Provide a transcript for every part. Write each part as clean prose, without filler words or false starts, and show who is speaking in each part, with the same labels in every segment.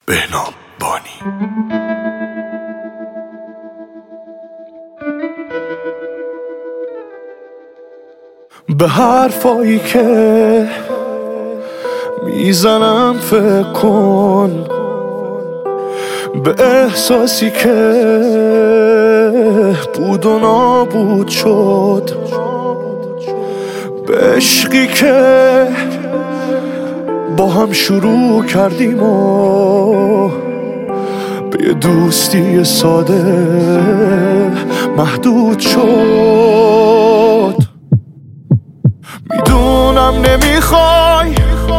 Speaker 1: بهنام بانی. به حرفایی که میزنم فکر کن، به احساسی که بود و نابود شد، به عشقی که با هم شروع کردیم و به یه دوستی ساده محدود شد. میدونم نمیخوای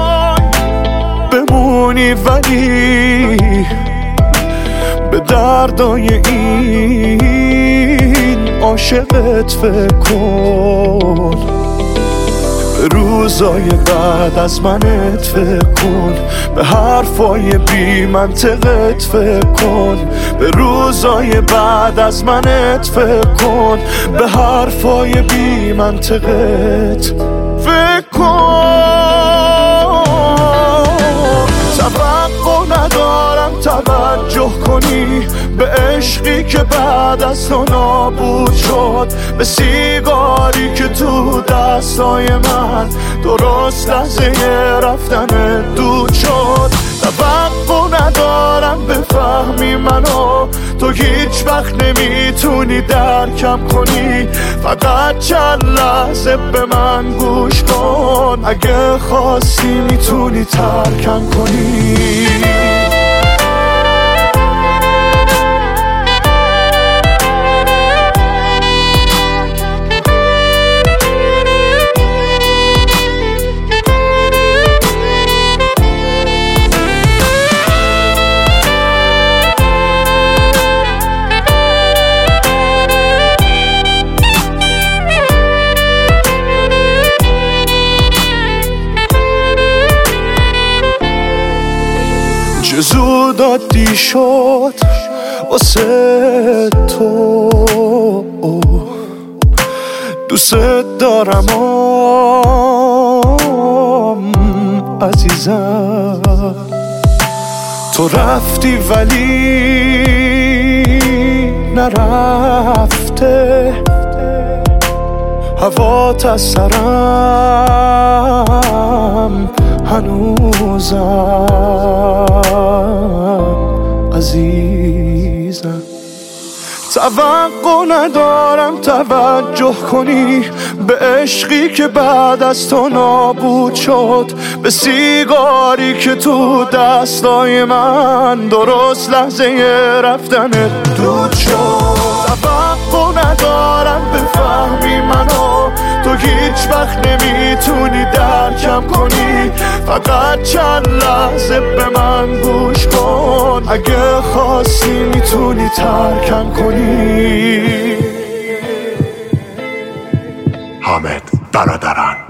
Speaker 1: بمونی، ولی به دردای این عاشقت فکر کن، به روزای بعد از منت فکر کن، به حرفای بی منطقت فکر کن، به روزای بعد از منت فکر کن، به حرفای بی منطقت فکر کن. توقع ندارم توجه کنی به عشقی که بعد از تو نابود شد، به سیگاری که تو دستای من درست لحظه رفتن دود شد. توقع ندارم بفهمی منو، تو هیچ وقت نمیتونی درکم کنی، فقط چند لحظه به من گوش کن، اگه خواستی میتونی ترکم کنی. زود عادی شد واسه تو، دوست دارم عزیزم. تو رفتی ولی نرفته، هوات از سرم هنوزم عزیزم. توقع ندارم توجه کنی به عشقی که بعد از تو نابود شد، به سیگاری که تو دستای من درست لحظه رفتن دود شد. توقع ندارم بفهمی منو، تو هیچ وقت نمیتونی درکم کنی، فقط چند لحظه به من گوش کن، اگه خواستی میتونی ترکم کنی. حامد برادران.